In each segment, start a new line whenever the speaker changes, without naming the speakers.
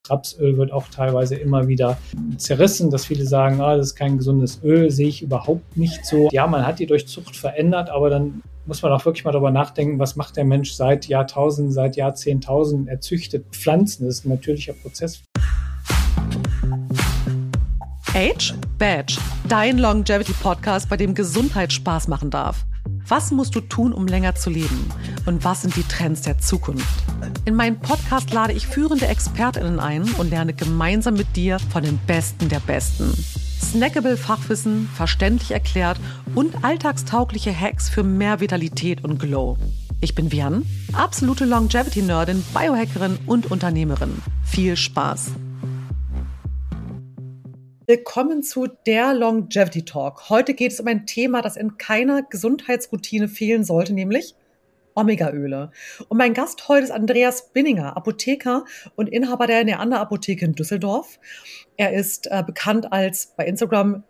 Rapsöl wird auch teilweise immer wieder zerrissen, dass viele sagen, das ist kein gesundes Öl, sehe ich überhaupt nicht so. Ja, man hat die durch Zucht verändert, aber dann muss man auch wirklich mal darüber nachdenken, was macht der Mensch seit Jahrtausenden, seit Jahrzehntausenden? Er züchtet Pflanzen, das ist ein natürlicher Prozess.
Age Badge, dein Longevity-Podcast, bei dem Gesundheit Spaß machen darf. Was musst du tun, um länger zu leben? Und was sind die Trends der Zukunft? In meinem Podcast lade ich führende ExpertInnen ein und lerne gemeinsam mit dir von den Besten der Besten. Snackable Fachwissen, verständlich erklärt und alltagstaugliche Hacks für mehr Vitalität und Glow. Ich bin Vian, absolute Longevity-Nerdin, Biohackerin und Unternehmerin. Viel Spaß! Willkommen zu der Longevity Talk. Heute geht es um ein Thema, das in keiner Gesundheitsroutine fehlen sollte, nämlich Omega-Öle. Und mein Gast heute ist Andreas Binninger, Apotheker und Inhaber der Neander-Apotheke in Düsseldorf. Er ist bekannt als bei Instagram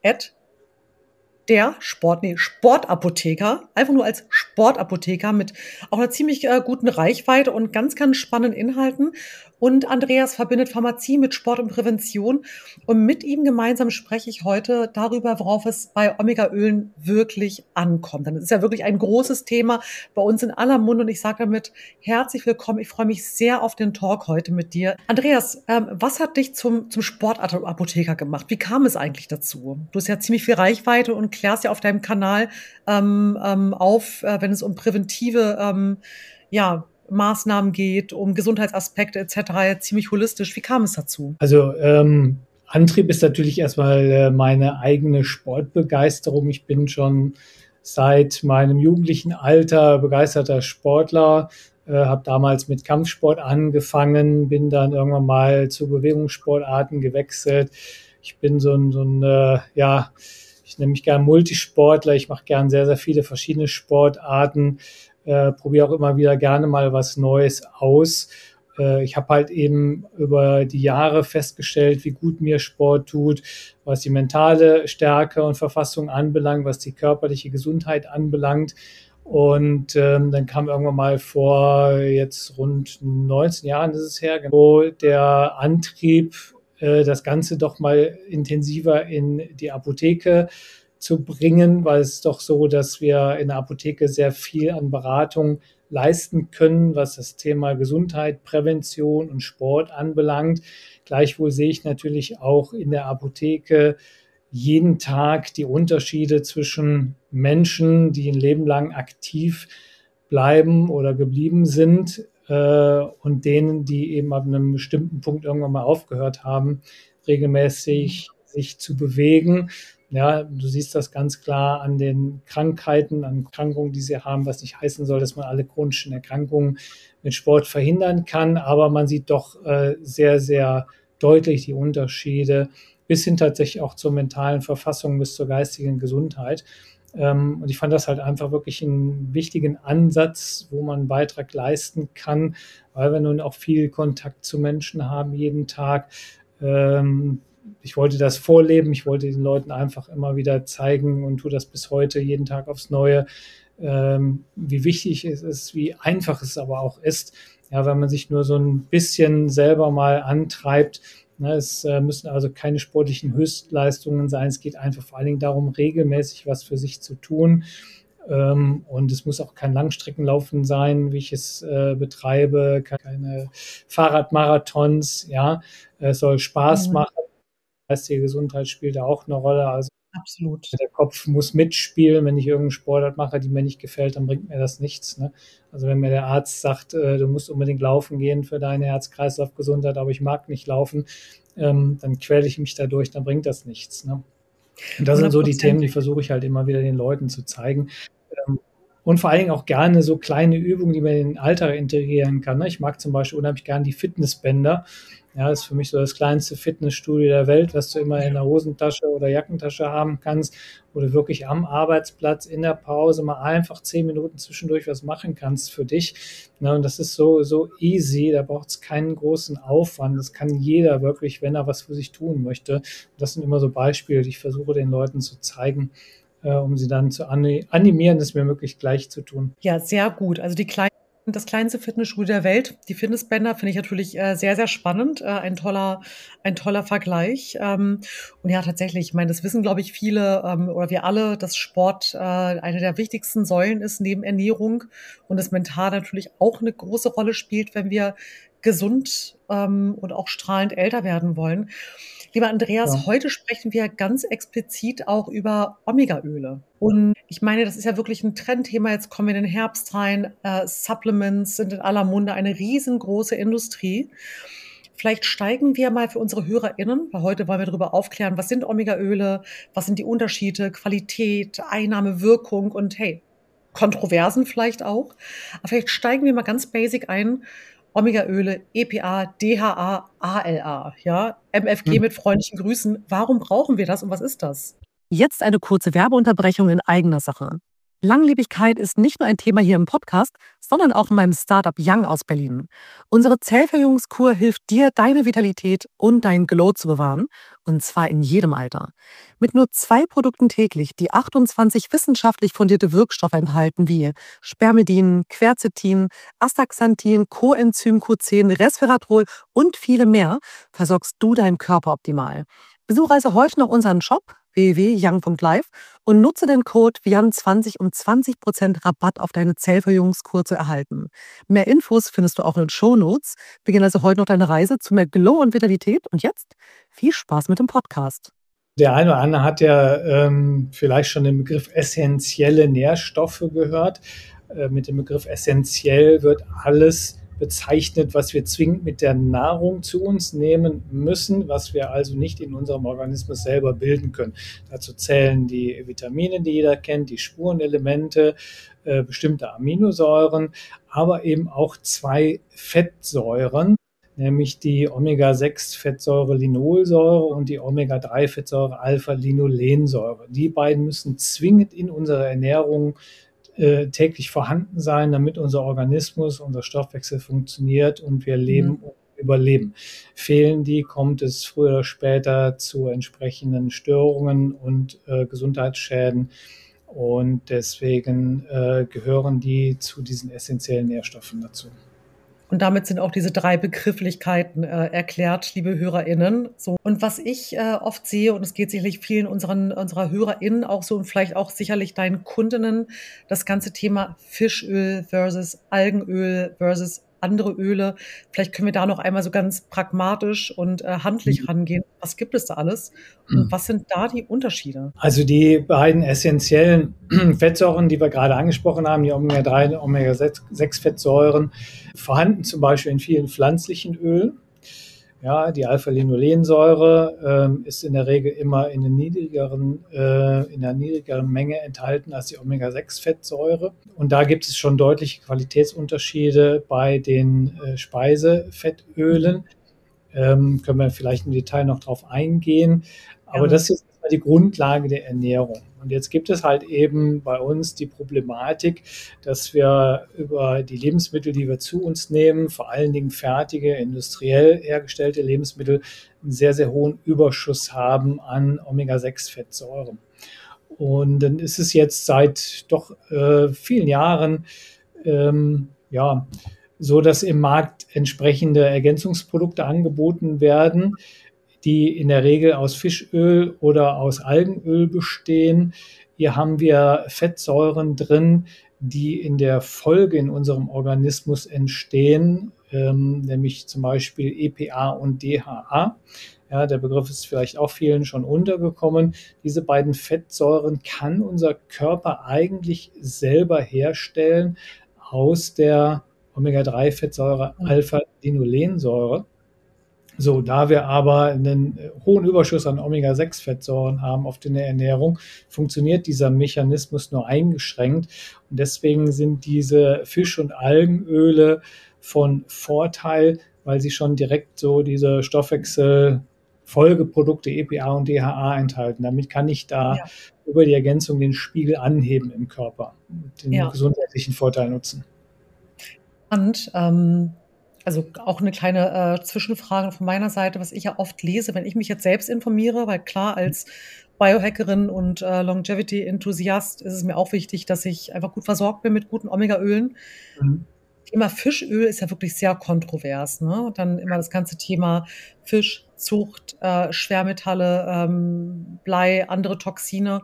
der Sportapotheker, einfach nur als Sportapotheker mit auch einer ziemlich guten Reichweite und ganz, ganz spannenden Inhalten. Und Andreas verbindet Pharmazie mit Sport und Prävention. Und mit ihm gemeinsam spreche ich heute darüber, worauf es bei Omega-Ölen wirklich ankommt. Denn es ist ja wirklich ein großes Thema bei uns in aller Munde. Und ich sage damit herzlich willkommen. Ich freue mich sehr auf den Talk heute mit dir. Andreas, was hat dich zum Sportapotheker gemacht? Wie kam es eigentlich dazu? Du hast ja ziemlich viel Reichweite und klärst ja auf deinem Kanal auf, wenn es um präventive Maßnahmen geht, um Gesundheitsaspekte etc., ziemlich holistisch. Wie kam es dazu?
Also Antrieb ist natürlich erstmal meine eigene Sportbegeisterung. Ich bin schon seit meinem jugendlichen Alter begeisterter Sportler, habe damals mit Kampfsport angefangen, bin dann irgendwann mal zu Bewegungssportarten gewechselt. Ich bin ich nenne mich gerne Multisportler. Ich mache gern sehr, sehr viele verschiedene Sportarten. Probiere auch immer wieder gerne mal was Neues aus. Ich habe halt eben über die Jahre festgestellt, wie gut mir Sport tut, was die mentale Stärke und Verfassung anbelangt, was die körperliche Gesundheit anbelangt. Und dann kam irgendwann mal vor jetzt rund 19 Jahren ist es her, wo der Antrieb, das Ganze doch mal intensiver in die Apotheke zu bringen, weil es ist doch so, dass wir in der Apotheke sehr viel an Beratung leisten können, was das Thema Gesundheit, Prävention und Sport anbelangt. Gleichwohl sehe ich natürlich auch in der Apotheke jeden Tag die Unterschiede zwischen Menschen, die ein Leben lang aktiv bleiben oder geblieben sind, und denen, die eben ab einem bestimmten Punkt irgendwann mal aufgehört haben, regelmäßig sich zu bewegen. Ja, du siehst das ganz klar an den Krankheiten, an Erkrankungen, die sie haben, was nicht heißen soll, dass man alle chronischen Erkrankungen mit Sport verhindern kann. Aber man sieht doch sehr, sehr deutlich die Unterschiede bis hin tatsächlich auch zur mentalen Verfassung, bis zur geistigen Gesundheit. Und ich fand das halt einfach wirklich einen wichtigen Ansatz, wo man einen Beitrag leisten kann, weil wir nun auch viel Kontakt zu Menschen haben jeden Tag. Ich wollte das vorleben, ich wollte den Leuten einfach immer wieder zeigen und tue das bis heute jeden Tag aufs Neue, wie wichtig es ist, wie einfach es aber auch ist, ja, wenn man sich nur so ein bisschen selber mal antreibt. Es müssen also keine sportlichen Höchstleistungen sein, es geht einfach vor allen Dingen darum, regelmäßig was für sich zu tun. Und es muss auch kein Langstreckenlaufen sein, wie ich es betreibe, keine Fahrradmarathons, ja, es soll Spaß machen. Geistige Gesundheit spielt da auch eine Rolle. Also
absolut.
Der Kopf muss mitspielen. Wenn ich irgendeinen Sportart mache, die mir nicht gefällt, dann bringt mir das nichts. Ne? Also wenn mir der Arzt sagt, du musst unbedingt laufen gehen für deine Herz-Kreislauf-Gesundheit, aber ich mag nicht laufen, dann quäle ich mich dadurch, dann bringt das nichts. Ne? Und das sind so die Themen, die versuche ich halt immer wieder den Leuten zu zeigen. Und vor allen Dingen auch gerne so kleine Übungen, die man in den Alltag integrieren kann. Ich mag zum Beispiel unheimlich gerne die Fitnessbänder. Ja, das ist für mich so das kleinste Fitnessstudio der Welt, was du immer in der Hosentasche oder Jackentasche haben kannst, wo du wirklich am Arbeitsplatz in der Pause mal einfach 10 Minuten zwischendurch was machen kannst für dich. Und das ist so easy, da braucht es keinen großen Aufwand. Das kann jeder wirklich, wenn er was für sich tun möchte. Und das sind immer so Beispiele, die ich versuche den Leuten zu zeigen, um sie dann zu animieren, es mir möglichst gleich zu tun.
Ja, sehr gut. Also die kleinen Das kleinste Fitnessstudio der Welt, die Fitnessbänder, finde ich natürlich sehr, sehr spannend. Ein toller Vergleich. Und ja, tatsächlich, ich meine, das wissen, glaube ich, viele oder wir alle, dass Sport eine der wichtigsten Säulen ist neben Ernährung und das mental natürlich auch eine große Rolle spielt, wenn wir gesund und auch strahlend älter werden wollen. Lieber
Ja.
Andreas, heute sprechen wir ganz explizit auch über Omega-Öle. Und ich meine, das ist ja wirklich ein Trendthema. Jetzt kommen wir in den Herbst rein. Supplements sind in aller Munde eine riesengroße Industrie. Vielleicht steigen wir mal für unsere HörerInnen, weil heute wollen wir darüber aufklären, was sind Omega-Öle, was sind die Unterschiede, Qualität, Einnahme, Wirkung und hey, Kontroversen vielleicht auch. Aber vielleicht steigen wir mal ganz basic ein. Omega-Öle, EPA, DHA, ALA, ja, MFG
Hm.
mit freundlichen Grüßen. Warum brauchen wir das und was ist das?
Jetzt eine kurze Werbeunterbrechung in eigener Sache. Langlebigkeit ist nicht nur ein Thema hier im Podcast, sondern auch in meinem Startup Young aus Berlin. Unsere Zellverjüngungskur hilft dir, deine Vitalität und dein Glow zu bewahren, und zwar in jedem Alter. Mit nur 2 Produkten täglich, die 28 wissenschaftlich fundierte Wirkstoffe enthalten, wie Spermidin, Quercetin, Astaxanthin, Coenzym Q10, Resveratrol und viele mehr, versorgst du deinen Körper optimal. Besuche also heute noch unseren Shop www.young.life und nutze den Code VIAN20, um 20% Rabatt auf deine Zellverjüngungskur zu erhalten. Mehr Infos findest du auch in den Shownotes. Beginn also heute noch deine Reise zu mehr Glow und Vitalität. Und jetzt viel Spaß mit dem Podcast.
Der eine oder andere hat ja vielleicht schon den Begriff essentielle Nährstoffe gehört. Mit dem Begriff essentiell wird alles bezeichnet, was wir zwingend mit der Nahrung zu uns nehmen müssen, was wir also nicht in unserem Organismus selber bilden können. Dazu zählen die Vitamine, die jeder kennt, die Spurenelemente, bestimmte Aminosäuren, aber eben auch 2 Fettsäuren, nämlich die Omega-6-Fettsäure Linolsäure und die Omega-3-Fettsäure Alpha-Linolensäure. Die beiden müssen zwingend in unserer Ernährung täglich vorhanden sein, damit unser Organismus, unser Stoffwechsel funktioniert und wir leben und überleben. Fehlen die, kommt es früher oder später zu entsprechenden Störungen und Gesundheitsschäden. Und deswegen gehören die zu diesen essentiellen Nährstoffen dazu.
Und damit sind auch diese 3 Begrifflichkeiten erklärt, liebe HörerInnen. So. Und was ich oft sehe, und es geht sicherlich vielen unserer HörerInnen auch so und vielleicht auch sicherlich deinen Kundinnen, das ganze Thema Fischöl versus Algenöl versus andere Öle. Vielleicht können wir da noch einmal so ganz pragmatisch und handlich rangehen. Was gibt es da alles? Und was sind da die Unterschiede?
Also die beiden essentiellen Fettsäuren, die wir gerade angesprochen haben, die Omega-3 und Omega-6-Fettsäuren, vorhanden zum Beispiel in vielen pflanzlichen Ölen. Ja, die Alpha-Linolensäure ist in der Regel immer in einer niedrigeren Menge enthalten als die Omega-6-Fettsäure. Und da gibt es schon deutliche Qualitätsunterschiede bei den Speisefettölen. Können wir vielleicht im Detail noch drauf eingehen. Aber
Gerne.
das ist die Grundlage der Ernährung. Und jetzt gibt es halt eben bei uns die Problematik, dass wir über die Lebensmittel, die wir zu uns nehmen, vor allen Dingen fertige, industriell hergestellte Lebensmittel, einen sehr, sehr hohen Überschuss haben an Omega-6-Fettsäuren. Und dann ist es jetzt seit doch vielen Jahren so, dass im Markt entsprechende Ergänzungsprodukte angeboten werden, die in der Regel aus Fischöl oder aus Algenöl bestehen. Hier haben wir Fettsäuren drin, die in der Folge in unserem Organismus entstehen, nämlich zum Beispiel EPA und DHA. Ja, der Begriff ist vielleicht auch vielen schon untergekommen. Diese beiden Fettsäuren kann unser Körper eigentlich selber herstellen aus der Omega-3-Fettsäure Alpha-Linolensäure. So, da wir aber einen hohen Überschuss an Omega-6-Fettsäuren haben auf der Ernährung, funktioniert dieser Mechanismus nur eingeschränkt. Und deswegen sind diese Fisch- und Algenöle von Vorteil, weil sie schon direkt so diese Stoffwechselfolgeprodukte EPA und DHA enthalten. Damit kann ich da über die Ergänzung den Spiegel anheben im Körper und den gesundheitlichen Vorteil nutzen.
Und also auch eine kleine Zwischenfrage von meiner Seite, was ich ja oft lese, wenn ich mich jetzt selbst informiere, weil klar, als Biohackerin und Longevity-Enthusiast ist es mir auch wichtig, dass ich einfach gut versorgt bin mit guten Omega-Ölen. Thema Fischöl ist ja wirklich sehr kontrovers, ne? Dann immer das ganze Thema Fischzucht, Schwermetalle, Blei, andere Toxine.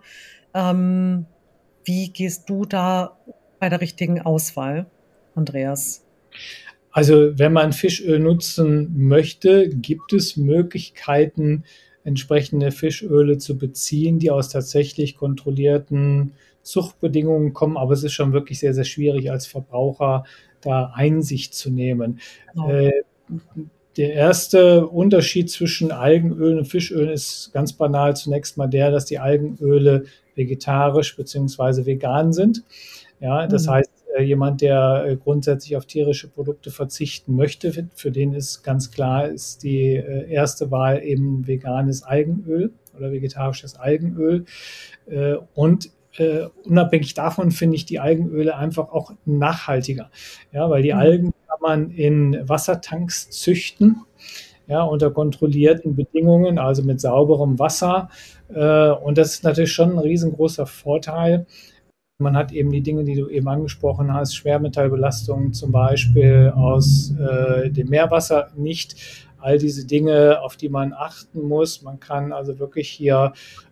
Wie gehst du da bei der richtigen Auswahl, Andreas?
Also wenn man Fischöl nutzen möchte, gibt es Möglichkeiten, entsprechende Fischöle zu beziehen, die aus tatsächlich kontrollierten Zuchtbedingungen kommen. Aber es ist schon wirklich sehr, sehr schwierig als Verbraucher da Einsicht zu nehmen.
Genau.
Äh, Der erste Unterschied zwischen Algenöl und Fischöl ist ganz banal zunächst mal der, dass die Algenöle vegetarisch bzw. vegan sind. Ja, das
Mhm.
heißt, jemand, der grundsätzlich auf tierische Produkte verzichten möchte, für den ist ganz klar, ist die erste Wahl eben veganes Algenöl oder vegetarisches Algenöl. Und unabhängig davon finde ich die Algenöle einfach auch nachhaltiger. Ja, weil die
Mhm.
Algen kann man in Wassertanks züchten, ja, unter kontrollierten Bedingungen, also mit sauberem Wasser. Und das ist natürlich schon ein riesengroßer Vorteil. Man hat eben die Dinge, die du eben angesprochen hast, Schwermetallbelastungen zum Beispiel aus dem Meerwasser nicht. All diese Dinge, auf die man achten muss. Man kann also wirklich hier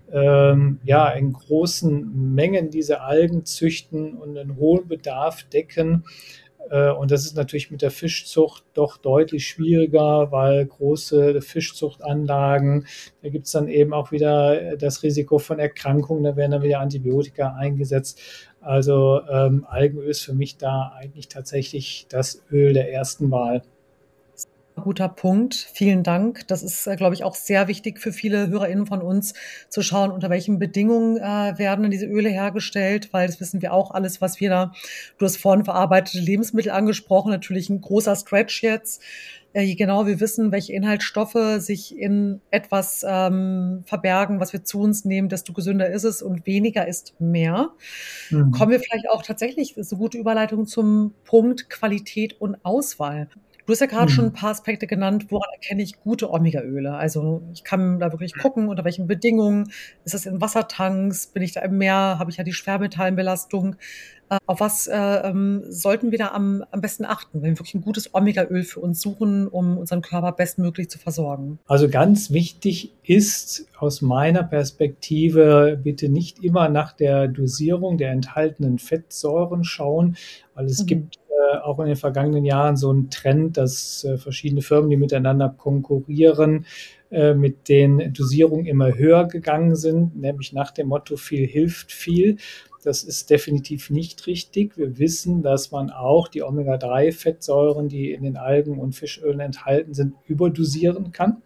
ja, in großen Mengen diese Algen züchten und einen hohen Bedarf decken. Und das ist natürlich mit der Fischzucht doch deutlich schwieriger, weil große Fischzuchtanlagen, da gibt es dann eben auch wieder das Risiko von Erkrankungen, da werden dann wieder Antibiotika eingesetzt. Also Algenöl ist für mich da eigentlich tatsächlich das Öl der ersten Wahl.
Guter Punkt. Vielen Dank. Das ist, glaube ich, auch sehr wichtig für viele HörerInnen von uns, zu schauen, unter welchen Bedingungen werden denn diese Öle hergestellt, weil das wissen wir auch alles, was wir da, du hast vorhin verarbeitete Lebensmittel angesprochen, natürlich ein großer Stretch jetzt. Je genauer wir wissen, welche Inhaltsstoffe sich in etwas verbergen, was wir zu uns nehmen, desto gesünder ist es und weniger ist mehr.
Mhm.
Kommen wir vielleicht auch tatsächlich, das ist eine gute Überleitung zum Punkt Qualität und Auswahl. Du hast ja gerade schon ein
Mhm.
paar Aspekte genannt, woran erkenne ich gute Omegaöle? Also, ich kann da wirklich gucken, unter welchen Bedingungen. Ist das in Wassertanks? Bin ich da im Meer? Habe ich ja die Schwermetallbelastung? Auf was, sollten wir da am besten achten, wenn wir wirklich ein gutes Omegaöl für uns suchen, um unseren Körper bestmöglich zu versorgen?
Also ganz wichtig ist aus meiner Perspektive, bitte nicht immer nach der Dosierung der enthaltenen Fettsäuren schauen, weil es
Mhm.
gibt auch in den vergangenen Jahren so einen Trend, dass verschiedene Firmen, die miteinander konkurrieren, mit den Dosierungen immer höher gegangen sind, nämlich nach dem Motto, viel hilft viel. Das ist definitiv nicht richtig. Wir wissen, dass man auch die Omega-3-Fettsäuren, die in den Algen und Fischölen enthalten sind, überdosieren kann.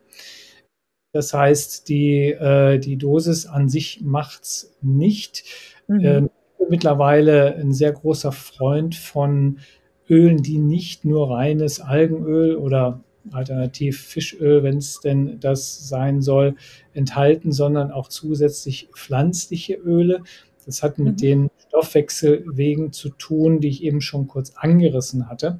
Das heißt, die Dosis an sich macht's nicht.
Mhm.
Ich bin mittlerweile ein sehr großer Freund von Ölen, die nicht nur reines Algenöl oder alternativ Fischöl, wenn es denn das sein soll, enthalten, sondern auch zusätzlich pflanzliche Öle. Das hat mit
Mhm.
den Stoffwechselwegen zu tun, die ich eben schon kurz angerissen hatte.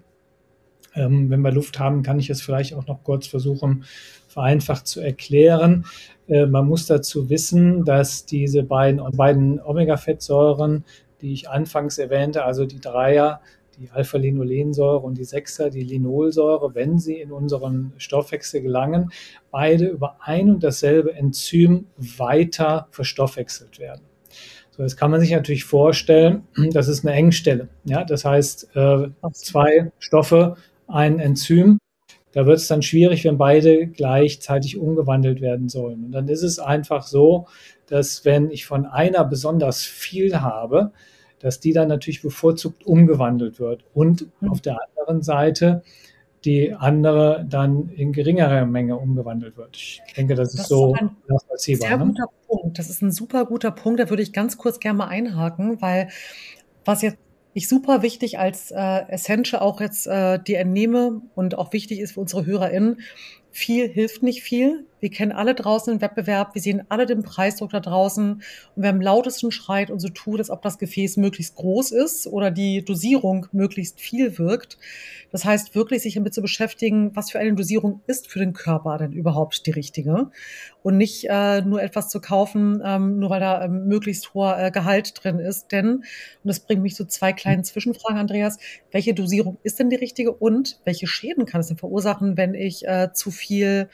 Wenn wir Luft haben, kann ich es vielleicht auch noch kurz versuchen, vereinfacht zu erklären. Man muss dazu wissen, dass diese beiden Omega-Fettsäuren, die ich anfangs erwähnte, also die Dreier, die Alpha-Linolensäure und die Sechser, die Linolsäure, wenn sie in unseren Stoffwechsel gelangen, beide über ein und dasselbe Enzym weiter verstoffwechselt werden. So, jetzt kann man sich natürlich vorstellen, das ist eine Engstelle. Ja, das heißt,
Absolut.
zwei Stoffe, ein Enzym. Da wird es dann schwierig, wenn beide gleichzeitig umgewandelt werden sollen. Und dann ist es einfach so, dass wenn ich von einer besonders viel habe, dass die dann natürlich bevorzugt umgewandelt wird. Und
Mhm.
auf der anderen Seite die andere dann in geringerer Menge umgewandelt wird. Ich denke, das ist
Das ist auch
so
ein
nachvollziehbar.
sehr
Ne?
guter Punkt. Das ist ein super guter Punkt. Da würde ich ganz kurz gerne mal einhaken, weil was jetzt ich super wichtig als, Essential auch jetzt, dir entnehme und auch wichtig ist für unsere HörerInnen: Viel hilft nicht viel. Wir kennen alle draußen den Wettbewerb, wir sehen alle den Preisdruck da draußen und wer am lautesten schreit und so tut, als ob das Gefäß möglichst groß ist oder die Dosierung möglichst viel wirkt. Das heißt, wirklich sich damit zu beschäftigen, was für eine Dosierung ist für den Körper denn überhaupt die richtige und nicht nur etwas zu kaufen, nur weil da möglichst hoher Gehalt drin ist. Denn, und das bringt mich zu zwei kleinen Zwischenfragen, Andreas, welche Dosierung ist denn die richtige und welche Schäden kann es denn verursachen, wenn ich zu viel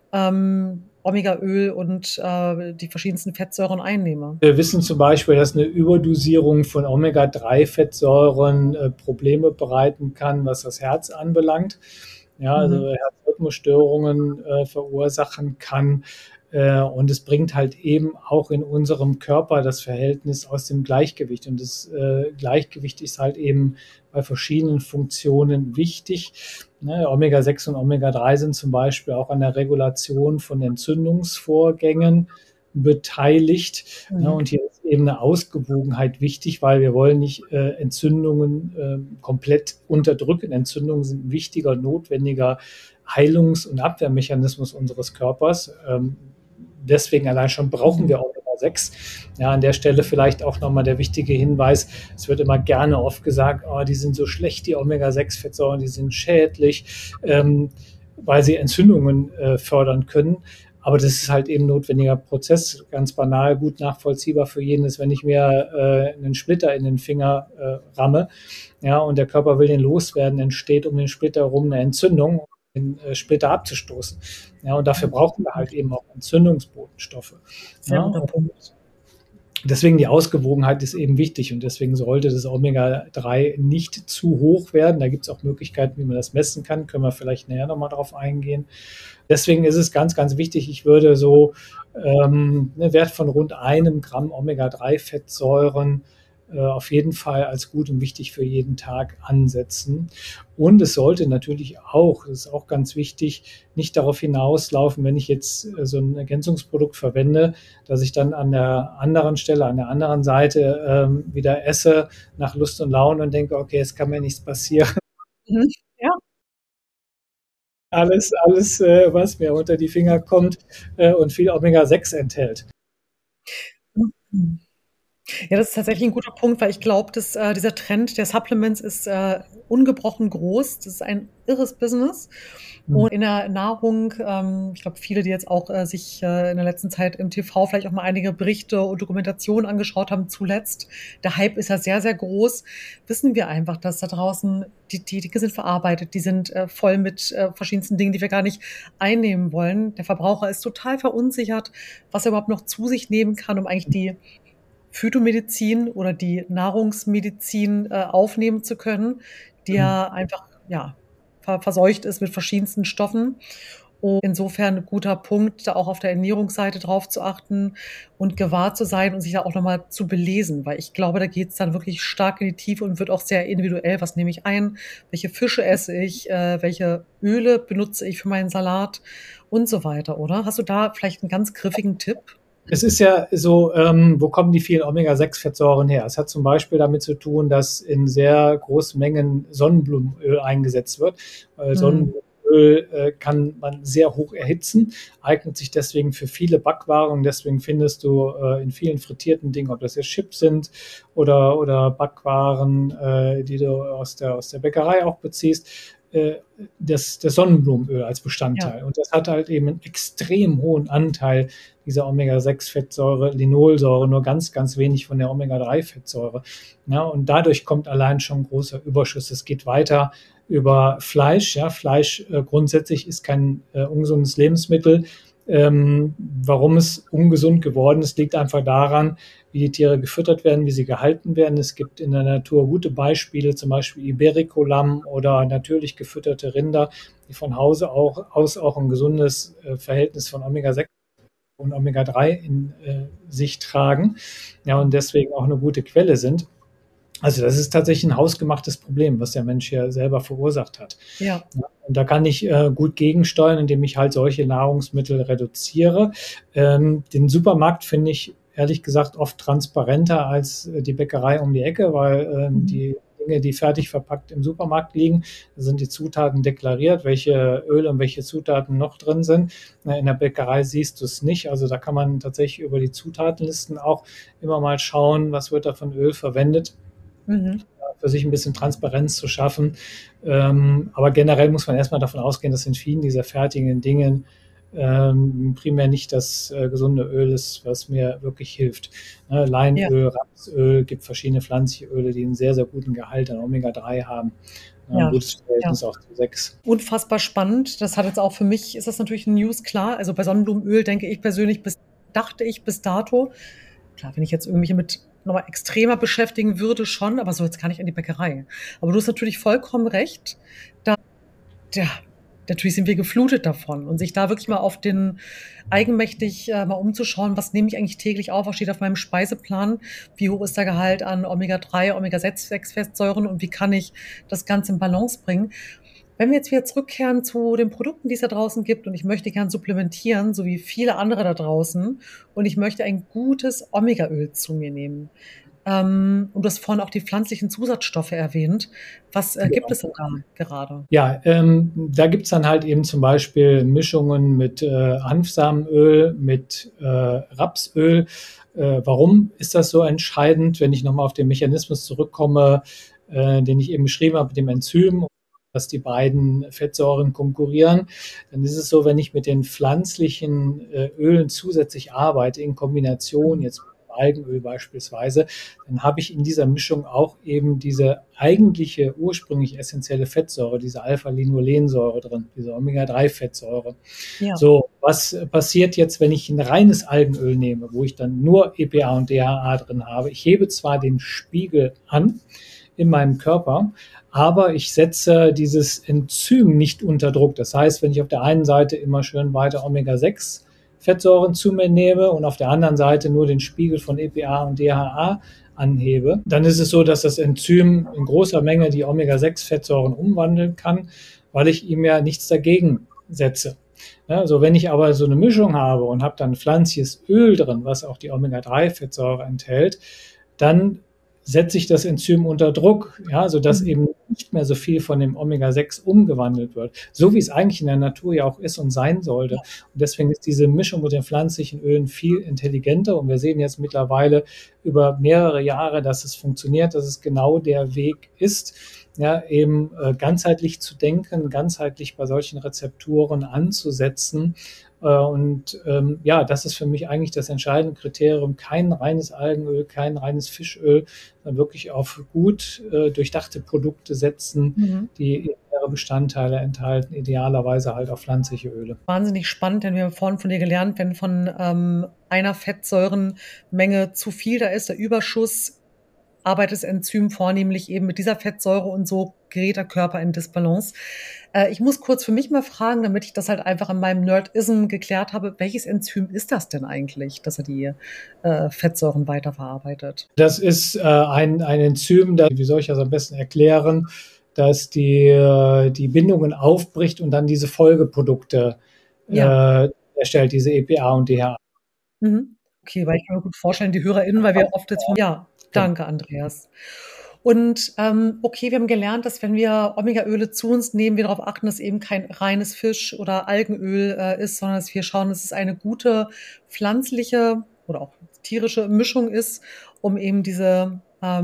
Omegaöl und die verschiedensten Fettsäuren einnehme?
Wir wissen zum Beispiel, dass eine Überdosierung von Omega-3-Fettsäuren Probleme bereiten kann, was das Herz anbelangt. Ja, also Herzrhythmusstörungen verursachen kann. Und es bringt halt eben auch in unserem Körper das Verhältnis aus dem Gleichgewicht. Und das Gleichgewicht ist halt eben bei verschiedenen Funktionen wichtig. Ne, Omega-6 und Omega-3 sind zum Beispiel auch an der Regulation von Entzündungsvorgängen beteiligt. Ne, und hier ist eben eine Ausgewogenheit wichtig, weil wir wollen nicht Entzündungen komplett unterdrücken. Entzündungen sind ein wichtiger, notwendiger Heilungs- und Abwehrmechanismus unseres Körpers. Deswegen allein schon brauchen wir Omega-6. Ja, an der Stelle vielleicht auch nochmal der wichtige Hinweis, es wird immer gerne oft gesagt, oh, die sind so schlecht, die Omega-6-Fettsäuren, die sind schädlich, weil sie Entzündungen fördern können. Aber das ist halt eben ein notwendiger Prozess, ganz banal, gut nachvollziehbar für jeden ist, wenn ich mir einen Splitter in den Finger ramme, ja, und der Körper will den loswerden, entsteht um den Splitter herum eine Entzündung, den Splitter abzustoßen. Ja, und dafür brauchen wir halt eben auch Entzündungsbotenstoffe.
Sehr
Ja,
guter Punkt.
deswegen die Ausgewogenheit ist eben wichtig und deswegen sollte das Omega-3 nicht zu hoch werden. Da gibt es auch Möglichkeiten, wie man das messen kann. Können wir vielleicht näher nochmal drauf eingehen. Deswegen ist es ganz, ganz wichtig, ich würde so einen Wert von rund 1 Gramm Omega-3-Fettsäuren auf jeden Fall als gut und wichtig für jeden Tag ansetzen. Und es sollte natürlich auch, das ist auch ganz wichtig, nicht darauf hinauslaufen, wenn ich jetzt so ein Ergänzungsprodukt verwende, dass ich dann an der anderen Stelle, an der anderen Seite wieder esse nach Lust und Laune und denke, okay, es kann mir nichts passieren.
Ja.
Alles, was mir unter die Finger kommt und viel Omega-6 enthält.
Ja, das ist tatsächlich ein guter Punkt, weil ich glaube, dass dieser Trend der Supplements ist ungebrochen groß. Das ist ein irres Business. Und in der Nahrung, ich glaube, viele, die jetzt auch sich in der letzten Zeit im TV vielleicht auch mal einige Berichte und Dokumentationen angeschaut haben, zuletzt, der Hype ist ja sehr, sehr groß, wissen wir einfach, dass da draußen die Dinge sind verarbeitet, die sind voll mit verschiedensten Dingen, die wir gar nicht einnehmen wollen. Der Verbraucher ist total verunsichert, was er überhaupt noch zu sich nehmen kann, um eigentlich die Phytomedizin oder die Nahrungsmedizin aufnehmen zu können, die ja einfach verseucht ist mit verschiedensten Stoffen. Und insofern ein guter Punkt, da auch auf der Ernährungsseite drauf zu achten und gewahr zu sein und sich da auch nochmal zu belesen, weil ich glaube, da geht es dann wirklich stark in die Tiefe und wird auch sehr individuell. Was nehme ich ein? Welche Fische esse ich? Welche Öle benutze ich für meinen Salat? Und so weiter, oder? Hast du da vielleicht einen ganz griffigen Tipp?
Es ist ja so, wo kommen die vielen Omega-6-Fettsäuren her? Es hat zum Beispiel damit zu tun, dass in sehr großen Mengen Sonnenblumenöl eingesetzt wird. Weil Sonnenblumenöl kann man sehr hoch erhitzen, eignet sich deswegen für viele Backwaren. Deswegen findest du in vielen frittierten Dingen, ob das jetzt Chips sind oder Backwaren, die du aus der Bäckerei auch beziehst, das Sonnenblumenöl als Bestandteil. Ja. Und das hat halt eben einen extrem hohen Anteil dieser Omega-6-Fettsäure, Linolsäure, nur ganz, ganz wenig von der Omega-3-Fettsäure. Ja, und dadurch kommt allein schon großer Überschuss. Es geht weiter über Fleisch. Ja, Fleisch grundsätzlich ist kein ungesundes Lebensmittel. Warum es ungesund geworden ist, liegt einfach daran, wie die Tiere gefüttert werden, wie sie gehalten werden. Es gibt in der Natur gute Beispiele, zum Beispiel Iberico-Lamm oder natürlich gefütterte Rinder, die von Hause aus auch ein gesundes Verhältnis von Omega-6 und Omega-3 in sich tragen, ja, und deswegen auch eine gute Quelle sind. Also das ist tatsächlich ein hausgemachtes Problem, was der Mensch hier selber verursacht hat.
Ja.
Und da kann ich gut gegensteuern, indem ich halt solche Nahrungsmittel reduziere. Den Supermarkt finde ich ehrlich gesagt oft transparenter als die Bäckerei um die Ecke, weil die Dinge, die fertig verpackt im Supermarkt liegen. Da sind die Zutaten deklariert, welche Öle und welche Zutaten noch drin sind. In der Bäckerei siehst du es nicht. Also da kann man tatsächlich über die Zutatenlisten auch immer mal schauen, was wird da von Öl verwendet. Für sich ein bisschen Transparenz zu schaffen. Aber generell muss man erstmal davon ausgehen, dass in vielen dieser fertigen Dingen primär nicht das gesunde Öl ist, was mir wirklich hilft. Leinöl, Rapsöl, gibt verschiedene pflanzliche Öle, die einen sehr, sehr guten Gehalt an Omega-3 haben. Ein gutes Verhältnis auch zu 6.
Unfassbar spannend. Das hat jetzt auch für mich, ist das natürlich ein News, klar. Also bei Sonnenblumenöl denke ich persönlich, dachte ich bis dato, klar, wenn ich jetzt irgendwelche mit nochmal extremer beschäftigen würde, schon, aber so jetzt kann ich in die Bäckerei. Aber du hast natürlich vollkommen recht. Natürlich sind wir geflutet davon und sich da wirklich mal auf den eigenmächtig mal umzuschauen, was nehme ich eigentlich täglich auf, was steht auf meinem Speiseplan, wie hoch ist der Gehalt an Omega-3, Omega-6-Fettsäuren und wie kann ich das Ganze in Balance bringen. Wenn wir jetzt wieder zurückkehren zu den Produkten, die es da draußen gibt und ich möchte gern supplementieren, so wie viele andere da draußen und ich möchte ein gutes Omega-Öl zu mir nehmen. Und du hast vorhin auch die pflanzlichen Zusatzstoffe erwähnt. Was gibt es denn da gerade?
Ja, da gibt es dann halt eben zum Beispiel Mischungen mit Hanfsamenöl, mit Rapsöl. Warum ist das so entscheidend, wenn ich nochmal auf den Mechanismus zurückkomme, den ich eben beschrieben habe mit dem Enzym, dass die beiden Fettsäuren konkurrieren? Dann ist es so, wenn ich mit den pflanzlichen Ölen zusätzlich arbeite, in Kombination jetzt mit Algenöl beispielsweise, dann habe ich in dieser Mischung auch eben diese eigentliche, ursprünglich essentielle Fettsäure, diese Alpha-Linolensäure drin, diese Omega-3-Fettsäure. Ja. So, was passiert jetzt, wenn ich ein reines Algenöl nehme, wo ich dann nur EPA und DHA drin habe? Ich hebe zwar den Spiegel an in meinem Körper, aber ich setze dieses Enzym nicht unter Druck. Das heißt, wenn ich auf der einen Seite immer schön weiter Omega-6 Fettsäuren zu mir nehme und auf der anderen Seite nur den Spiegel von EPA und DHA anhebe, dann ist es so, dass das Enzym in großer Menge die Omega-6-Fettsäuren umwandeln kann, weil ich ihm ja nichts dagegen setze. Also wenn ich aber so eine Mischung habe und habe dann pflanzliches Öl drin, was auch die Omega-3-Fettsäure enthält, dann setze ich das Enzym unter Druck, ja, sodass eben nicht mehr so viel von dem Omega-6 umgewandelt wird, so wie es eigentlich in der Natur ja auch ist und sein sollte. Und deswegen ist diese Mischung mit den pflanzlichen Ölen viel intelligenter und wir sehen jetzt mittlerweile über mehrere Jahre, dass es funktioniert, dass es genau der Weg ist, ja, eben ganzheitlich zu denken, ganzheitlich bei solchen Rezeptoren anzusetzen. Ja, das ist für mich eigentlich das entscheidende Kriterium. Kein reines Algenöl, kein reines Fischöl, sondern wirklich auf gut durchdachte Produkte setzen, die ihre Bestandteile enthalten, idealerweise halt auch pflanzliche Öle.
Wahnsinnig spannend, denn wir haben vorhin von dir gelernt, wenn von einer Fettsäurenmenge zu viel da ist, der Überschuss, arbeitet das Enzym vornehmlich eben mit dieser Fettsäure und so gerät der Körper in Disbalance. Ich muss kurz für mich mal fragen, damit ich das halt einfach in meinem Nerdism geklärt habe, welches Enzym ist das denn eigentlich, dass er die Fettsäuren weiterverarbeitet?
Das ist ein Enzym, wie soll ich das am besten erklären, dass die Bindungen aufbricht und dann diese Folgeprodukte erstellt, diese EPA und DHA.
Okay, weil ich kann mir gut vorstellen, die HörerInnen, weil wir oft jetzt von... Ja, danke, Andreas. Und okay, wir haben gelernt, dass wenn wir Omega-Öle zu uns nehmen, wir darauf achten, dass eben kein reines Fisch- oder Algenöl ist, sondern dass wir schauen, dass es eine gute pflanzliche oder auch tierische Mischung ist, um eben diese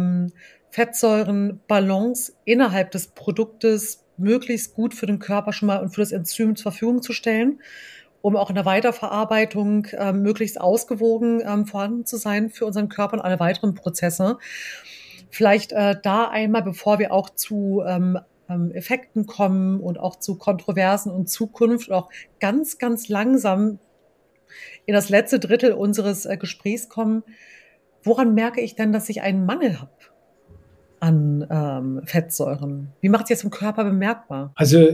Fettsäurenbalance innerhalb des Produktes möglichst gut für den Körper schon mal und für das Enzym zur Verfügung zu stellen, um auch in der Weiterverarbeitung möglichst ausgewogen vorhanden zu sein für unseren Körper und alle weiteren Prozesse. Vielleicht da einmal, bevor wir auch zu Effekten kommen und auch zu Kontroversen und Zukunft, auch ganz, ganz langsam in das letzte Drittel unseres Gesprächs kommen. Woran merke ich denn, dass ich einen Mangel habe an Fettsäuren? Wie macht sich das im Körper bemerkbar?
Also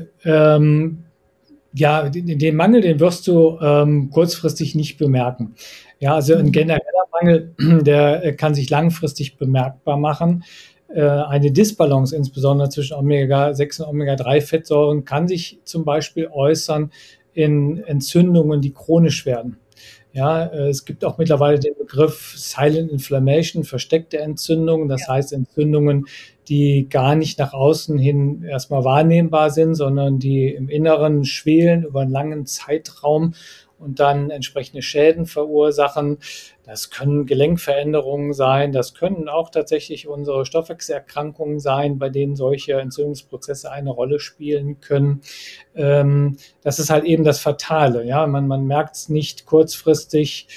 ja, den Mangel, den wirst du kurzfristig nicht bemerken. Ja, also ein genereller Mangel, der kann sich langfristig bemerkbar machen. Eine Disbalance, insbesondere zwischen Omega-6 und Omega-3-Fettsäuren, kann sich zum Beispiel äußern in Entzündungen, die chronisch werden. Ja, es gibt auch mittlerweile den Begriff Silent Inflammation, versteckte Entzündungen. Das heißt Entzündungen, die gar nicht nach außen hin erstmal wahrnehmbar sind, sondern die im Inneren schwelen über einen langen Zeitraum und dann entsprechende Schäden verursachen. Das können Gelenkveränderungen sein, das können auch tatsächlich unsere Stoffwechselerkrankungen sein, bei denen solche Entzündungsprozesse eine Rolle spielen können. Das ist halt eben das Fatale. Ja, man merkt es nicht kurzfristig.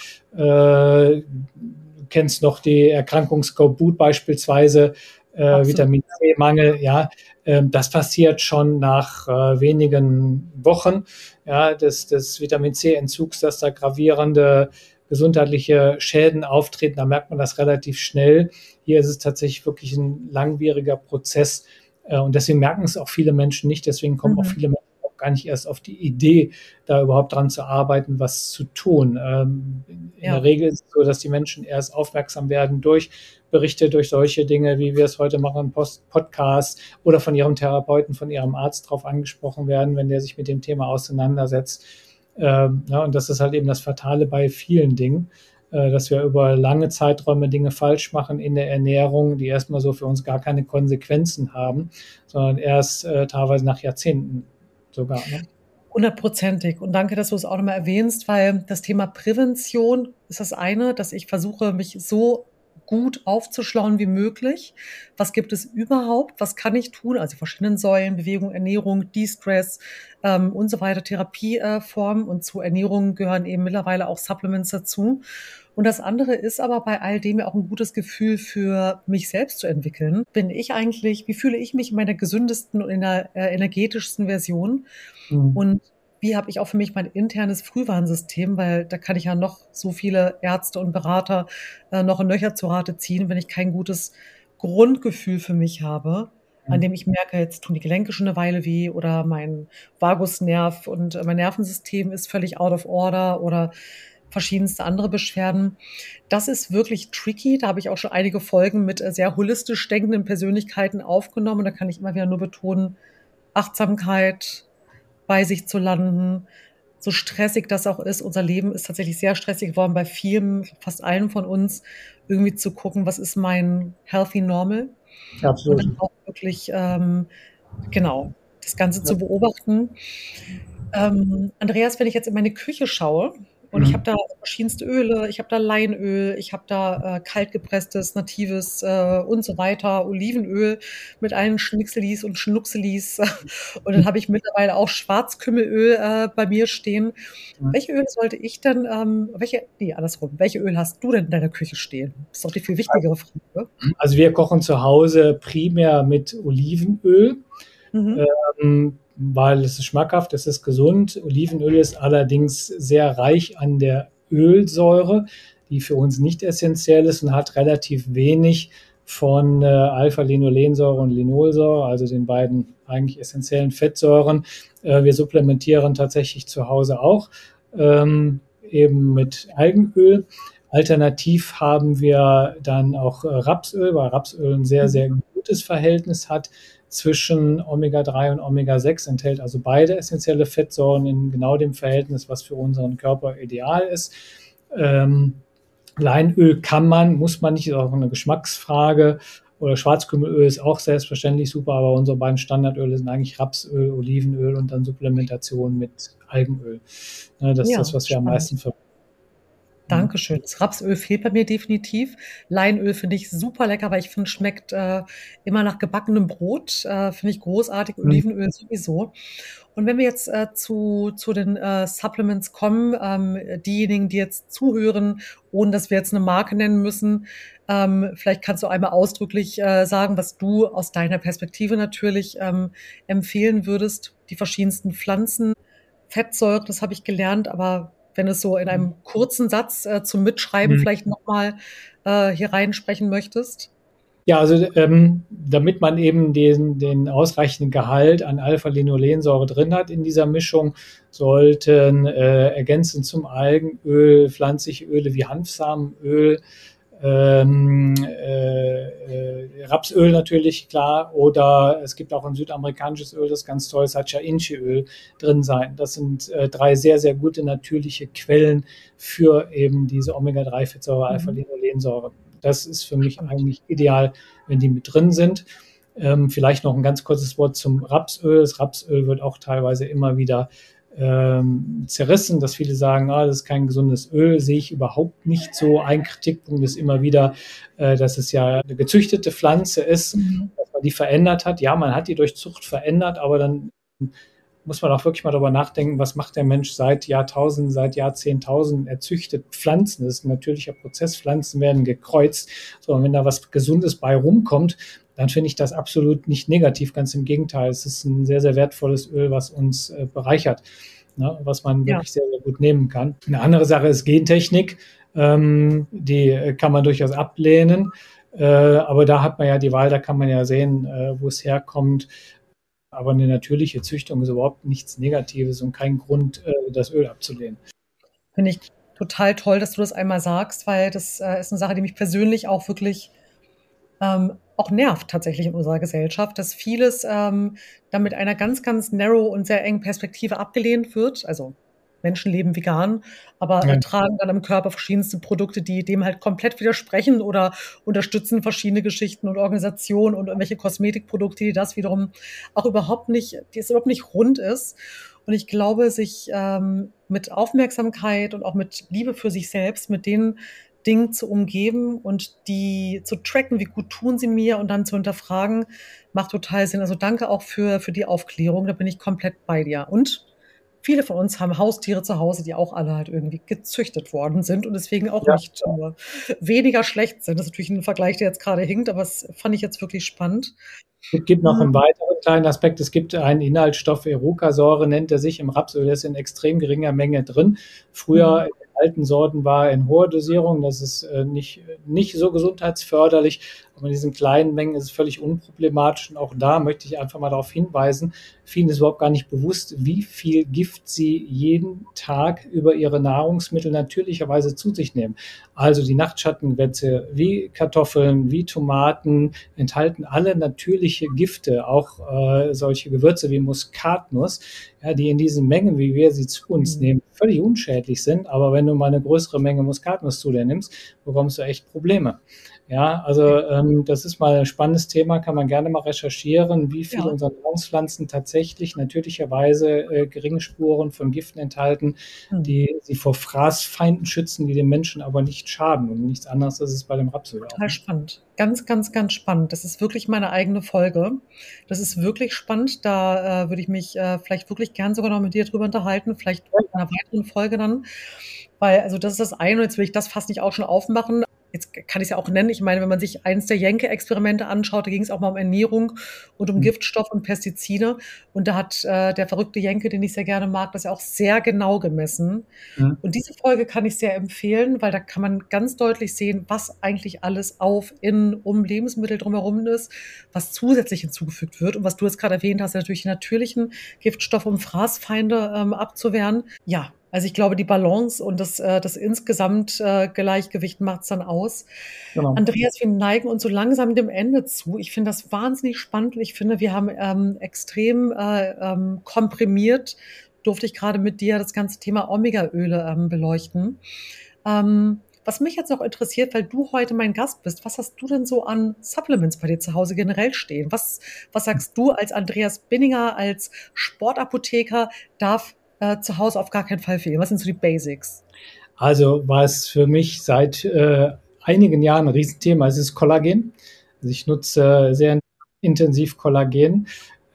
Du kennst noch die Erkrankung Skorbut beispielsweise, Vitamin C-Mangel. Ja, das passiert schon nach wenigen Wochen, ja, des Vitamin C-Entzugs, dass da gravierende gesundheitliche Schäden auftreten. Da merkt man das relativ schnell. Hier ist es tatsächlich wirklich ein langwieriger Prozess. Und deswegen merken es auch viele Menschen nicht. Deswegen kommen auch viele Menschen auch gar nicht erst auf die Idee, da überhaupt dran zu arbeiten, was zu tun. In der Regel ist es so, dass die Menschen erst aufmerksam werden durch Berichte, durch solche Dinge, wie wir es heute machen, Podcast oder von ihrem Therapeuten, von ihrem Arzt drauf angesprochen werden, wenn der sich mit dem Thema auseinandersetzt. Ja, und das ist halt eben das Fatale bei vielen Dingen, dass wir über lange Zeiträume Dinge falsch machen in der Ernährung, die erstmal so für uns gar keine Konsequenzen haben, sondern erst teilweise nach Jahrzehnten sogar. Ne?
100%ig. Und danke, dass du es auch nochmal erwähnst, weil das Thema Prävention ist das eine, dass ich versuche, mich so gut aufzuschlauen wie möglich. Was gibt es überhaupt? Was kann ich tun? Also verschiedenen Säulen, Bewegung, Ernährung, De-Stress und so weiter, Therapieformen. Und zu Ernährung gehören eben mittlerweile auch Supplements dazu. Und das andere ist aber bei all dem ja auch ein gutes Gefühl für mich selbst zu entwickeln. Wie fühle ich mich in meiner gesündesten und in der energetischsten Version? Und wie habe ich auch für mich mein internes Frühwarnsystem, weil da kann ich ja noch so viele Ärzte und Berater noch in Löcher zu Rate ziehen, wenn ich kein gutes Grundgefühl für mich habe, an dem ich merke, jetzt tun die Gelenke schon eine Weile weh oder mein Vagusnerv und mein Nervensystem ist völlig out of order oder verschiedenste andere Beschwerden. Das ist wirklich tricky. Da habe ich auch schon einige Folgen mit sehr holistisch denkenden Persönlichkeiten aufgenommen. Und da kann ich immer wieder nur betonen, Achtsamkeit, bei sich zu landen, so stressig das auch ist. Unser Leben ist tatsächlich sehr stressig geworden, bei vielen, fast allen von uns, irgendwie zu gucken, was ist mein healthy normal?
Absolut.
Und dann auch wirklich, das Ganze zu beobachten. Andreas, wenn ich jetzt in meine Küche schaue, und ich habe da verschiedenste Öle, ich habe da Leinöl, ich habe da kaltgepresstes, natives und so weiter, Olivenöl mit allen Schnickselis und Schnuckselis. Und dann habe ich mittlerweile auch Schwarzkümmelöl bei mir stehen. Welche Öle sollte ich denn, welche Öl hast du denn in deiner Küche stehen? Das ist doch die viel wichtigere Frage.
Also wir kochen zu Hause primär mit Olivenöl. Weil es ist schmackhaft, es ist gesund. Olivenöl ist allerdings sehr reich an der Ölsäure, die für uns nicht essentiell ist und hat relativ wenig von Alpha-Linolensäure und Linolsäure, also den beiden eigentlich essentiellen Fettsäuren. Wir supplementieren tatsächlich zu Hause auch, eben mit Algenöl. Alternativ haben wir dann auch Rapsöl, weil Rapsöl ein sehr, sehr gutes Verhältnis hat zwischen Omega-3 und Omega-6, enthält also beide essentielle Fettsäuren in genau dem Verhältnis, was für unseren Körper ideal ist. Leinöl muss man nicht, ist auch eine Geschmacksfrage. Oder Schwarzkümmelöl ist auch selbstverständlich super, aber unsere beiden Standardöle sind eigentlich Rapsöl, Olivenöl und dann Supplementation mit Algenöl. Das ist das, was wir am meisten verwenden.
Dankeschön. Das Rapsöl fehlt bei mir definitiv. Leinöl finde ich super lecker, weil ich finde, schmeckt immer nach gebackenem Brot. Finde ich großartig. Olivenöl sowieso. Und wenn wir jetzt zu den Supplements kommen, diejenigen, die jetzt zuhören, ohne dass wir jetzt eine Marke nennen müssen, vielleicht kannst du einmal ausdrücklich sagen, was du aus deiner Perspektive natürlich empfehlen würdest. Die verschiedensten Pflanzen, Fettsäuren, das habe ich gelernt, aber wenn es so in einem kurzen Satz zum Mitschreiben vielleicht nochmal hier reinsprechen möchtest?
Ja, also damit man eben den ausreichenden Gehalt an Alpha-Linolensäure drin hat in dieser Mischung, sollten ergänzend zum Algenöl pflanzliche Öle wie Hanfsamenöl, Rapsöl natürlich, klar, oder es gibt auch ein südamerikanisches Öl, das ganz toll ist, Sacha-Inchi-Öl drin sein. Das sind 3 sehr, sehr gute natürliche Quellen für eben diese Omega-3-Fettsäure, Alpha-Linolensäure. Das ist für mich eigentlich ideal, wenn die mit drin sind. Vielleicht noch ein ganz kurzes Wort zum Rapsöl. Das Rapsöl wird auch teilweise immer wieder zerrissen, dass viele sagen, das ist kein gesundes Öl, sehe ich überhaupt nicht so. Ein Kritikpunkt ist immer wieder, dass es ja eine gezüchtete Pflanze ist, dass man die verändert hat. Ja, man hat die durch Zucht verändert, aber dann muss man auch wirklich mal darüber nachdenken, was macht der Mensch seit Jahrtausenden, seit Jahrzehntausenden? Er züchtet Pflanzen, das ist ein natürlicher Prozess, Pflanzen werden gekreuzt. So, und wenn da was Gesundes bei rumkommt, dann finde ich das absolut nicht negativ, ganz im Gegenteil. Es ist ein sehr, sehr wertvolles Öl, was uns bereichert, ne, was man wirklich sehr, sehr gut nehmen kann. Eine andere Sache ist Gentechnik, die kann man durchaus ablehnen, aber da hat man ja die Wahl, da kann man ja sehen, wo es herkommt. Aber eine natürliche Züchtung ist überhaupt nichts Negatives und kein Grund, das Öl abzulehnen.
Finde ich total toll, dass du das einmal sagst, weil das ist eine Sache, die mich persönlich auch wirklich auch nervt tatsächlich in unserer Gesellschaft, dass vieles da mit einer ganz, ganz narrow und sehr engen Perspektive abgelehnt wird. Also Menschen leben vegan, aber tragen dann im Körper verschiedenste Produkte, die dem halt komplett widersprechen oder unterstützen verschiedene Geschichten und Organisationen und irgendwelche Kosmetikprodukte, die das wiederum auch überhaupt nicht rund ist. Und ich glaube, sich mit Aufmerksamkeit und auch mit Liebe für sich selbst, mit den Dingen zu umgeben und die zu tracken, wie gut tun sie mir und dann zu hinterfragen, macht total Sinn. Also danke auch für die Aufklärung, da bin ich komplett bei dir. Und viele von uns haben Haustiere zu Hause, die auch alle halt irgendwie gezüchtet worden sind und deswegen auch nicht weniger schlecht sind. Das ist natürlich ein Vergleich, der jetzt gerade hinkt, aber das fand ich jetzt wirklich spannend.
Es gibt noch einen weiteren kleinen Aspekt. Es gibt einen Inhaltsstoff, Erucasäure nennt er sich, im Rapsöl, der ist in extrem geringer Menge drin. Früher in den alten Sorten war er in hoher Dosierung, das ist nicht so gesundheitsförderlich, aber in diesen kleinen Mengen ist es völlig unproblematisch. Und auch da möchte ich einfach mal darauf hinweisen, vielen ist überhaupt gar nicht bewusst, wie viel Gift sie jeden Tag über ihre Nahrungsmittel natürlicherweise zu sich nehmen. Also die Nachtschattengewächse wie Kartoffeln, wie Tomaten enthalten alle natürliche Gifte, auch solche Gewürze wie Muskatnuss, ja, die in diesen Mengen, wie wir sie zu uns nehmen, völlig unschädlich sind. Aber wenn du mal eine größere Menge Muskatnuss zu dir nimmst, bekommst du echt Probleme. Ja, also das ist mal ein spannendes Thema, kann man gerne mal recherchieren, wie viele unserer Nahrungspflanzen tatsächlich natürlicherweise geringe Spuren von Giften enthalten, die sie vor Fraßfeinden schützen, die den Menschen aber nicht schaden. Und nichts anderes ist es bei dem Rapsöl auch.
Total spannend. Ganz, ganz, ganz spannend. Das ist wirklich meine eigene Folge. Das ist wirklich spannend. Da würde ich mich vielleicht wirklich gern sogar noch mit dir drüber unterhalten, vielleicht in einer weiteren Folge dann. Weil, also das ist das eine, und jetzt will ich das fast nicht auch schon aufmachen. Jetzt kann ich es ja auch nennen. Ich meine, wenn man sich eins der Jenke-Experimente anschaut, da ging es auch mal um Ernährung und um Giftstoff und Pestizide. Und da hat der verrückte Jenke, den ich sehr gerne mag, das ja auch sehr genau gemessen. Und diese Folge kann ich sehr empfehlen, weil da kann man ganz deutlich sehen, was eigentlich alles um Lebensmittel drumherum ist, was zusätzlich hinzugefügt wird. Und was du jetzt gerade erwähnt hast, natürlich die natürlichen Giftstoffe, um Fraßfeinde abzuwehren. Ja. Also ich glaube, die Balance und das insgesamt Gleichgewicht macht es dann aus. Genau. Andreas, wir neigen uns so langsam dem Ende zu. Ich finde das wahnsinnig spannend und ich finde, wir haben extrem komprimiert, durfte ich gerade mit dir das ganze Thema Omega-Öle beleuchten. Was mich jetzt noch interessiert, weil du heute mein Gast bist, was hast du denn so an Supplements bei dir zu Hause generell stehen? Was sagst du als Andreas Binninger, als Sportapotheker, darf zu Hause auf gar keinen Fall fehlen? Was sind so die Basics?
Also was für mich seit einigen Jahren ein Riesenthema ist, ist Kollagen. Also ich nutze sehr intensiv Kollagen.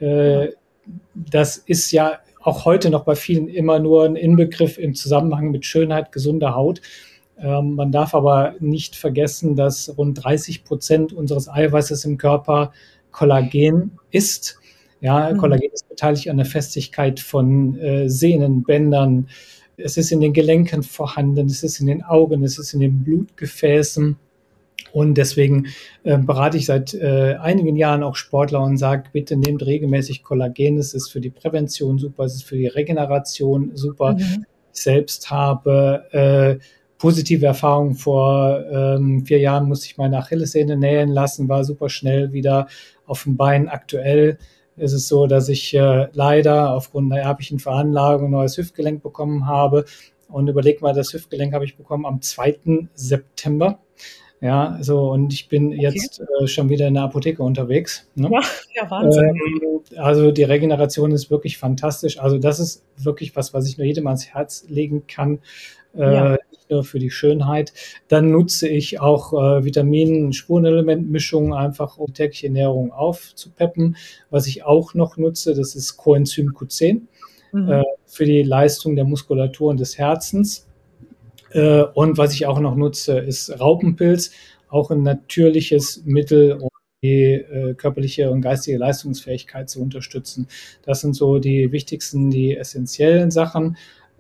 Das ist ja auch heute noch bei vielen immer nur ein Inbegriff im Zusammenhang mit Schönheit, gesunder Haut. Man darf aber nicht vergessen, dass rund 30% unseres Eiweißes im Körper Kollagen ist. Ja, Kollagen ist beteiligt an der Festigkeit von Sehnen, Bändern. Es ist in den Gelenken vorhanden, es ist in den Augen, es ist in den Blutgefäßen. Und deswegen berate ich seit einigen Jahren auch Sportler und sage, bitte nehmt regelmäßig Kollagen. Es ist für die Prävention super, es ist für die Regeneration super. Ich selbst habe positive Erfahrung. Vor 4 Jahren musste ich meine Achillessehne nähen lassen, war super schnell wieder auf dem Bein. Aktuell ist es so, dass ich leider aufgrund einer erblichen Veranlagung ein neues Hüftgelenk bekommen habe. Und überleg mal, das Hüftgelenk habe ich bekommen am 2. September. Ja, so, und ich bin jetzt schon wieder in der Apotheke unterwegs. Ne?
Ja, Wahnsinn.
Also die Regeneration ist wirklich fantastisch. Also das ist wirklich was ich nur jedem ans Herz legen kann. Nicht nur für die Schönheit. Dann nutze ich auch Vitamin-Spurenelementmischungen einfach, um die tägliche Ernährung aufzupeppen. Was ich auch noch nutze, das ist Coenzym Q10 für die Leistung der Muskulatur und des Herzens. Und was ich auch noch nutze, ist Raupenpilz, auch ein natürliches Mittel, um die körperliche und geistige Leistungsfähigkeit zu unterstützen. Das sind so die wichtigsten, die essentiellen Sachen.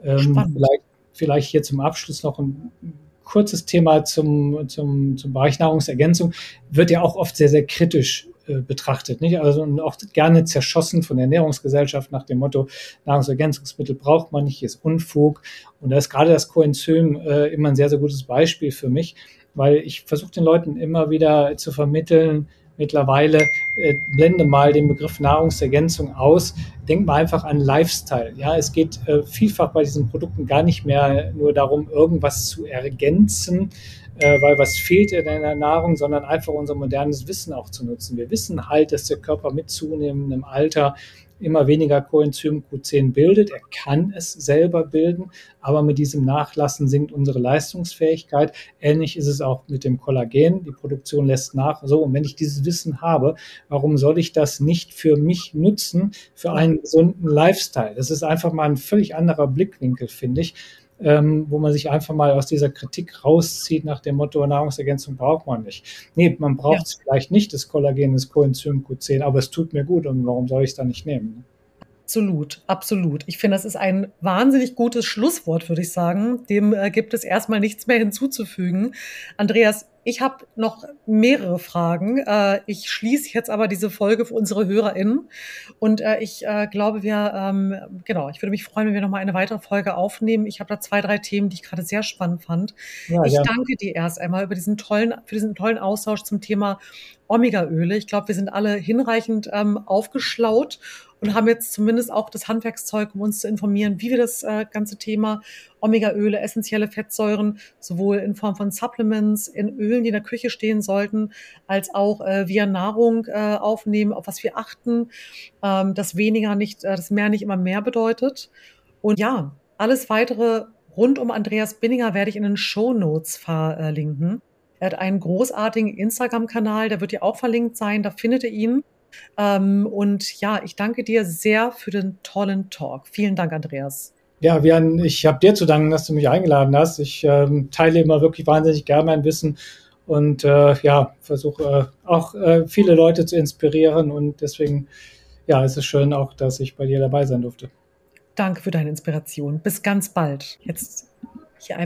Vielleicht hier zum Abschluss noch ein kurzes Thema zum Bereich Nahrungsergänzung. Wird ja auch oft sehr, sehr kritisch betrachtet, nicht? Also und auch gerne zerschossen von der Ernährungsgesellschaft nach dem Motto, Nahrungsergänzungsmittel braucht man nicht, ist Unfug. Und da ist gerade das Coenzym immer ein sehr, sehr gutes Beispiel für mich, weil ich versuche den Leuten immer wieder zu vermitteln, mittlerweile blende mal den Begriff Nahrungsergänzung aus, denk mal einfach an Lifestyle. Ja, es geht vielfach bei diesen Produkten gar nicht mehr nur darum, irgendwas zu ergänzen, weil was fehlt in der Nahrung, sondern einfach unser modernes Wissen auch zu nutzen. Wir wissen halt, dass der Körper mit zunehmendem Alter immer weniger Coenzym Q10 bildet. Er kann es selber bilden, aber mit diesem Nachlassen sinkt unsere Leistungsfähigkeit. Ähnlich ist es auch mit dem Kollagen. Die Produktion lässt nach. So, und wenn ich dieses Wissen habe, warum soll ich das nicht für mich nutzen, für einen gesunden Lifestyle? Das ist einfach mal ein völlig anderer Blickwinkel, finde ich. Wo man sich einfach mal aus dieser Kritik rauszieht nach dem Motto, Nahrungsergänzung braucht man nicht. Nee, man braucht es vielleicht nicht, das Kollagen, das Coenzym Q10, aber es tut mir gut und warum soll ich es dann nicht nehmen?
Absolut, absolut. Ich finde, das ist ein wahnsinnig gutes Schlusswort, würde ich sagen. Dem gibt es erstmal nichts mehr hinzuzufügen. Andreas, ich habe noch mehrere Fragen. Ich schließe jetzt aber diese Folge für unsere HörerInnen. Und ich glaube, ich würde mich freuen, wenn wir nochmal eine weitere Folge aufnehmen. Ich habe da 2, 3 Themen, die ich gerade sehr spannend fand. Ja, ich danke dir erst einmal für diesen tollen Austausch zum Thema Omega-Öle. Ich glaube, wir sind alle hinreichend aufgeschlaut und haben jetzt zumindest auch das Handwerkszeug, um uns zu informieren, wie wir das ganze Thema Omega-Öle, essentielle Fettsäuren, sowohl in Form von Supplements, in Ölen, die in der Küche stehen sollten, als auch via Nahrung aufnehmen, auf was wir achten, dass das mehr nicht immer mehr bedeutet. Und ja, alles weitere rund um Andreas Binninger werde ich in den Shownotes verlinken. Er hat einen großartigen Instagram-Kanal, der wird ja auch verlinkt sein, da findet ihr ihn. Und ja, ich danke dir sehr für den tollen Talk. Vielen Dank, Andreas.
Ja, ich habe dir zu danken, dass du mich eingeladen hast. Ich teile immer wirklich wahnsinnig gerne mein Wissen und versuche auch viele Leute zu inspirieren. Und deswegen, ist es schön auch, dass ich bei dir dabei sein durfte.
Danke für deine Inspiration. Bis ganz bald. Jetzt hier